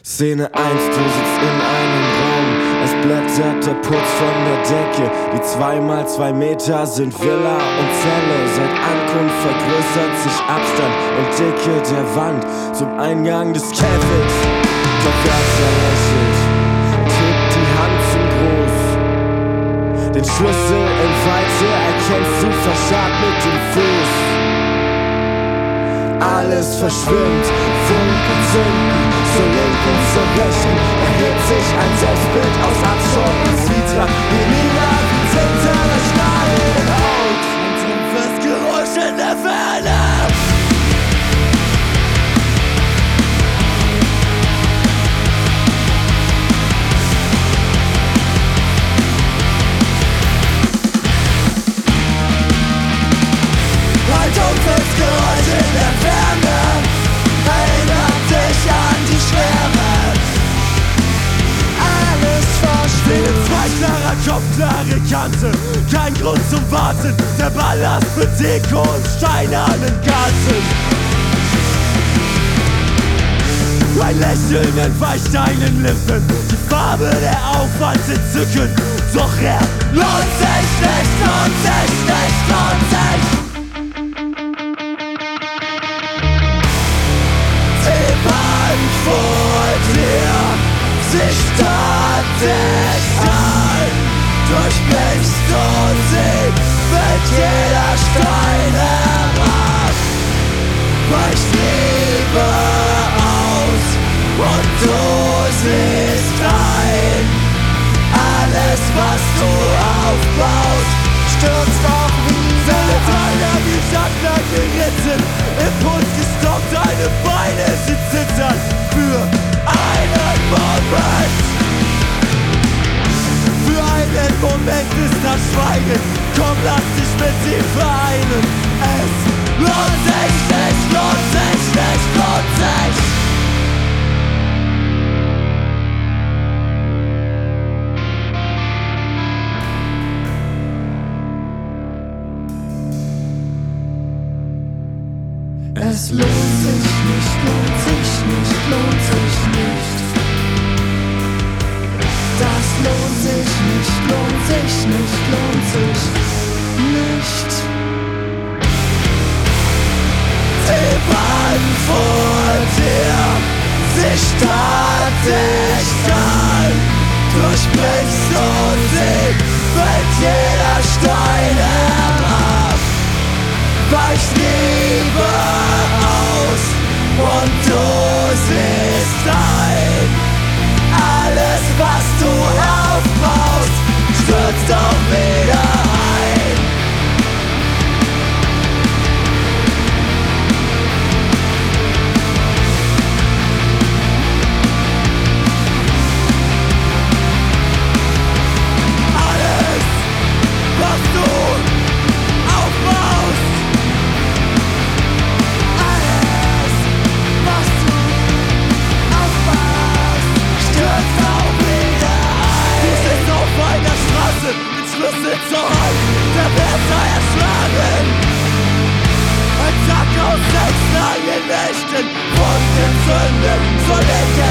Szene 1, du sitzt in einem Raum, es blättert der Putz von der Decke. Die 2x2 Meter sind Villa und Zelle. Seit Ankunft vergrößert sich Abstand und Dicke der Wand zum Eingang des Käfigs. Doch Gaffer lächelt, tippt die Hand zum Gruß. Den Schlüssel in Weite erkennst du verscharrt mit dem Fuß. Alles verschwimmt, Funken zünden, zur linken, zur rechten erhebt sich ein Selbstbild aus Abschott und Zwietracht, wie lila wie Tinte der starren Haut. Ein dumpfes Geräusch in der Ferne. Ein dumpfes Geräusch in der Ferne erinnert dich an die Schwere. Alles verschwindet. Zwei klarer Kopf, klare Kante, kein Grund zum Warten. Der Ballast für Deko und steinernen Garten. Ein Lächeln entweicht deinen Lippen, die Farbe der Aufwand entzücken. Doch er lohnt sich nicht, lohnt sich nicht, lohnt sich. Vor dir, sie starrt dich an, durchblickst und sie fällt jeder Stein herab, weicht Liebe aus und du siehst ein. Alles, was du aufbaust, stürzt auch wieder. Seine Teile wie Schackler geritten, Impuls gestoppt, deine Beine, sie zittern für einen Moment. Für einen Moment ist das Schweigen, komm, lass dich mit ihm vereinen. Es lohnt sich nicht, lohnt sich nicht, lohnt sich. Es lohnt sich nicht, lohnt sich nicht, lohnt sich nicht. Das lohnt sich nicht, lohnt sich nicht, lohnt sich nicht. Die Wand vor dir, sie starrt dich an, durchbrichst und sie fällt jeder Stein herab, weicht Liebe aus und du siehst ein. Alles, was du aufbaust, stürzt auch wieder ein. Alles, was du aufbaust, mit Schlüssel zur Hand, der Wärter erschlagen. Ein Tag aus 6 langen Nächten, Wunden zünden, soll ich